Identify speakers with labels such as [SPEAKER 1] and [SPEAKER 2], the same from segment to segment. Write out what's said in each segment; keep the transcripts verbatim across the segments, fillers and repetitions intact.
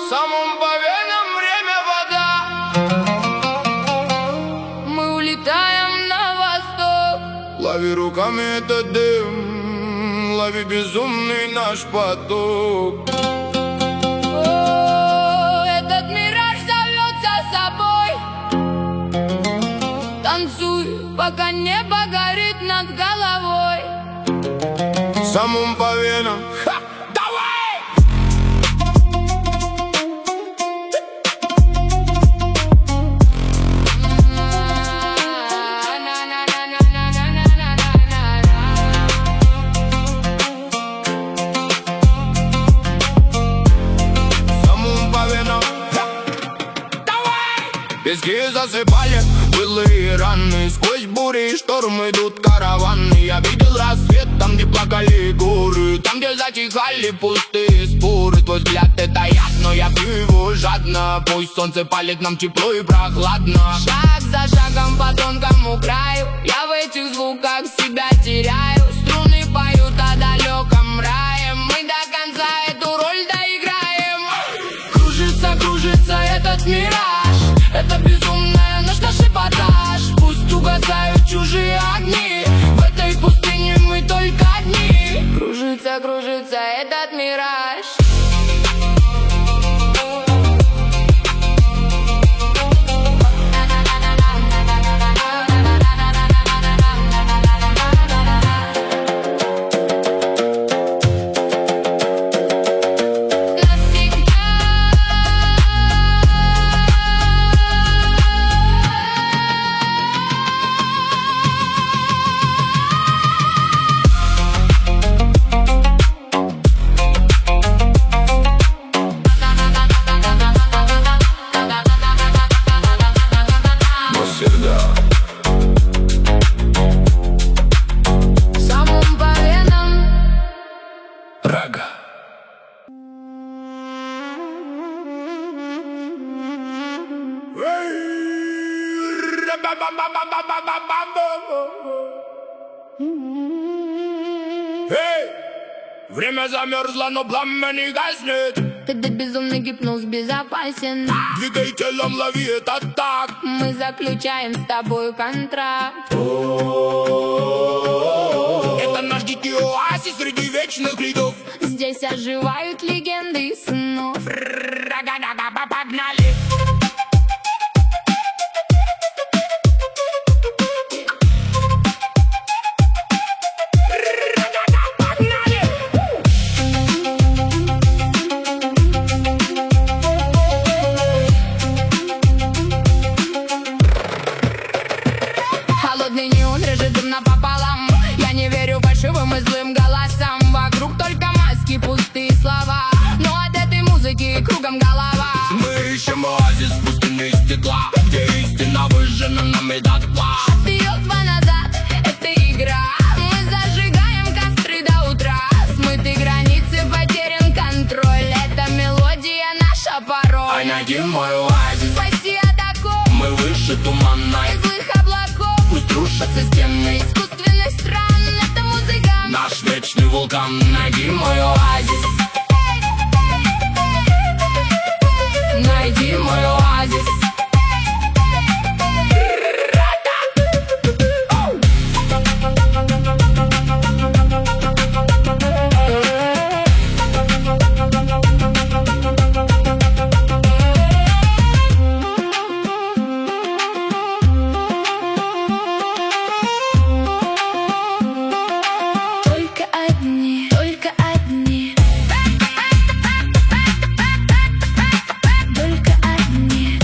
[SPEAKER 1] Самым по венам время вода. Мы улетаем на восток.
[SPEAKER 2] Лови руками этот дым, лови безумный наш поток.
[SPEAKER 1] О, этот мираж зовет за собой. Танцуй, пока небо горит над головой.
[SPEAKER 2] Самым по венам. Ха! Пески засыпали былые раны. Сквозь бури и штормы идут караваны. Я видел рассвет там, где плакали горы, там, где затихали пустые споры. Твой взгляд это яд, но я пью его жадно. Пусть солнце палит нам тепло и прохладно.
[SPEAKER 1] Шаг за шагом по тонкому краю, я в этих звуках себя теряю. Струны поют о далеком рае. Мы до конца эту роль доиграем. Кружится, кружится этот мираж. Это безумная наш наш эпатаж. Пусть угасают чужие огни. В этой пустыне мы только одни. Кружится, кружится этот мираж.
[SPEAKER 2] Эй! Время замерзло, но пламя не гаснет.
[SPEAKER 1] Этот безумный гипноз безопасен.
[SPEAKER 2] Двигай телом, лови этот так.
[SPEAKER 1] Мы заключаем с тобой контракт.
[SPEAKER 2] Это наш дикий оазис среди вечных льдов.
[SPEAKER 1] Здесь оживают легенды и снов.
[SPEAKER 2] Погнали!
[SPEAKER 1] Холодный неон режет дым напополам. Я не верю фальшивым и злым голосам. Вокруг только маски, пустые слова. Но от этой музыки кругом голова.
[SPEAKER 2] Мы ищем оазис в пустыне стекла, где истина выжжена нами дотла.
[SPEAKER 1] Отбьет два назад, это игра. Мы зажигаем костры до утра. Смыты границы, потерян контроль. Это мелодия наша пароль.
[SPEAKER 2] Ай, найди мой оазис,
[SPEAKER 1] спаси от оков.
[SPEAKER 2] мы выше туманной.
[SPEAKER 1] Из злых облаков
[SPEAKER 2] Пусть рушатся стены
[SPEAKER 1] искусственных стран. Это музыка,
[SPEAKER 2] наш вечный вулкан. Найди мой оазис,
[SPEAKER 1] найди мой оазис. Только одни, только одни, только одни,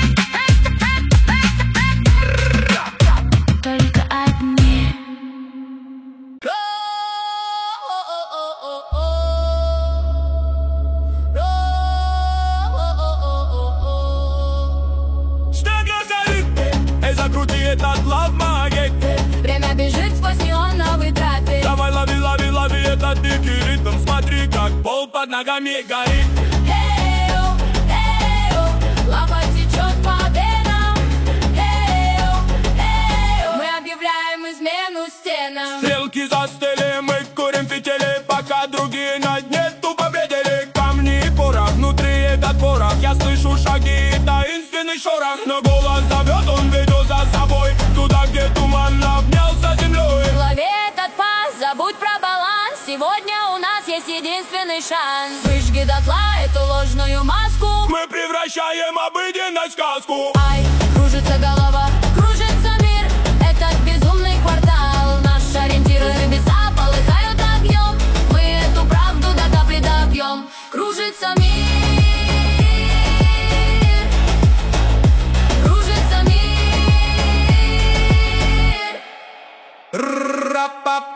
[SPEAKER 1] только одни.
[SPEAKER 2] что говорит? Эй, закрути этот лав-магик.
[SPEAKER 1] Время бежит сквозь неоновый трафик.
[SPEAKER 2] Давай лови, лови, лови этот дикий ритм. Смотри, как пол под ногами горит.
[SPEAKER 1] Эй-о, эй-о, лава течет по венам. Эй-о, эй-о, мы объявляем измену стенам.
[SPEAKER 2] Стрелки застыли, мы курим фитили, пока другие на дне тупо бредили. Камни и порох, внутри этот порох. ушах, но голос зовет, он ведет за собой туда, где туман обнялся землей.
[SPEAKER 1] Лови этот пас, забудь про баланс. Сегодня у нас есть единственный шанс. Выжги дотла эту ложную маску.
[SPEAKER 2] Мы превращаем обыденность в сказку.
[SPEAKER 1] Ай, кружится голова, кружится мир. Этот безумный квартал, наш ориентир. Небеса полыхают огнем. Мы эту правду до капли допьем. Кружится мир. Кружится мир.
[SPEAKER 2] Ра-па-па.